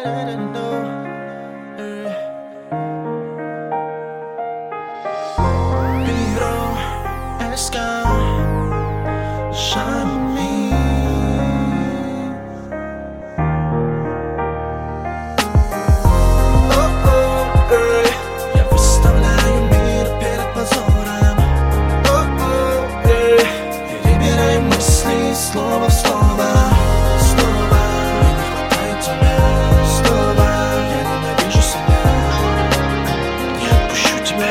Слово в слово, снова мне не хватает тебя, снова я ненавижу себя, не отпущу тебя.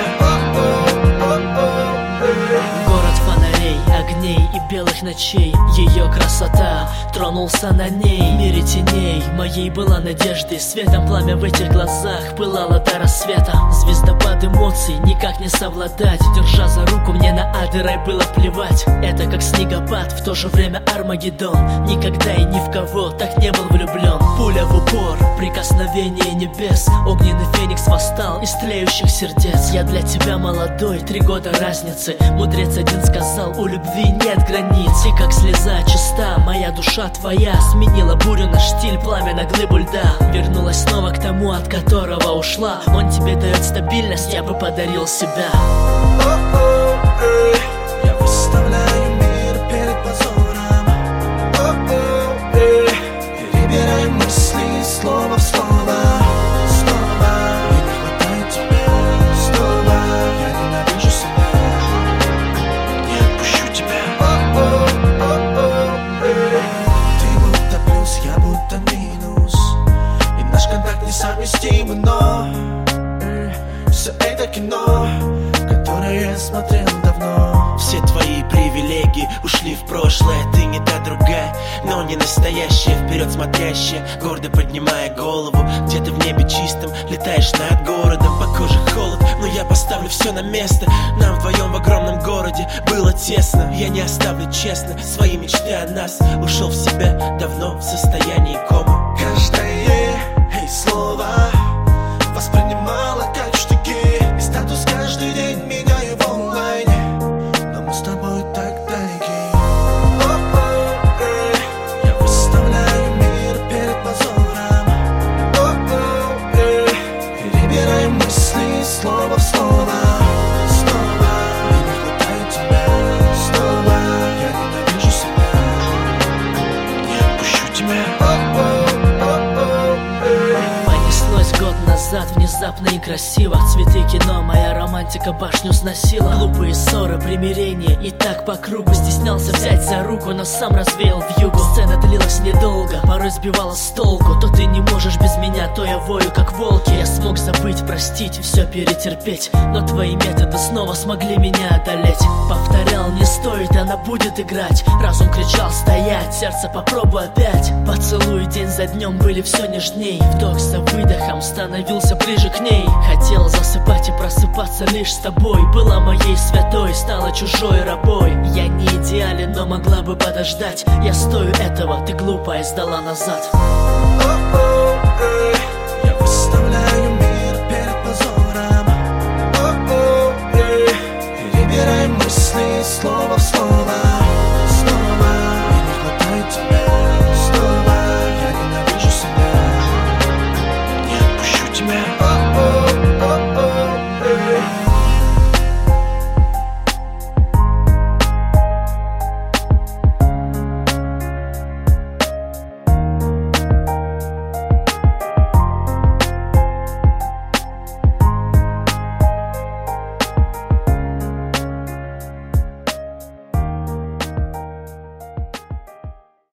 Город фонарей, огней и белых ночей, ее красота, тронулся на ней. В мире теней моей была надеждой, светом пламя в этих глазах пылало до рассвета. Звездопад эмоций никак не совладать, держа за руку мне на ад и рай было плевать. Это как снегопад, в то же время Армагеддон. Никогда и ни в кого так не был влюблен. Пуля в упор, прикосновение небес, огненный феникс восстал из тлеющих сердец. Я для тебя молодой, 3 года разницы. Мудрец один сказал, у любви нет границ. И как слеза чиста, моя душа твоя сменила бурю на штиль, пламя на глыбу льда. Вернулась снова к тому, от которого ушла. Он тебе дает стабильность, я бы подарил себя. Я выставляю мир перед позором, перебирай мысли слово в слово, снова мне не хватает тебя, снова я ненавижу себя, не отпущу тебя. Ты будто плюс, я будто минус, и наш контакт несовместим, но все это кино, которое я смотрел давно. Все твои привилегии ушли в прошлое. Ты не та другая, но не настоящая, вперед смотрящая, гордо поднимая голову. Где-то в небе чистом летаешь над городом. По коже холод, но я поставлю все на место. Нам вдвоем в огромном городе было тесно. Я не оставлю честно свои мечты о нас. Ушел в себя давно в состоянии комы. Каждое слово воспринимала как штыки, и статус каждый день меняю в онлайне, но мы с тобой так далеки. Я выставляю мир перед позором, перебирай мысли слово в слово, снова мне не хватает тебя, снова я ненавижу себя, не отпущу тебя. Год назад внезапно и красиво, цветы кино, моя романтика башню сносила. Глупые ссоры, примирения и так по кругу. Стеснялся взять за руку, но сам развеял вьюгу. Сцена длилась недолго, порой сбивала с толку. То ты не можешь без меня, то я вою как волки. Я смог забыть, простить и все перетерпеть, но твои методы снова смогли меня одолеть. Повторял, не стоит, она будет играть. Разум кричал стоять, сердце попробуй опять. Поцелуи день за днем были все нежней. Вдох за выдохом становился ближе к ней. Хотел засыпать и просыпаться лишь с тобой. Была моей святой, стала чужой рабой. Я не идеален, но могла бы подождать. Я стою этого, ты глупая сдала назад. Я выставляю мир перед позором, перебирай мысли слово в слово.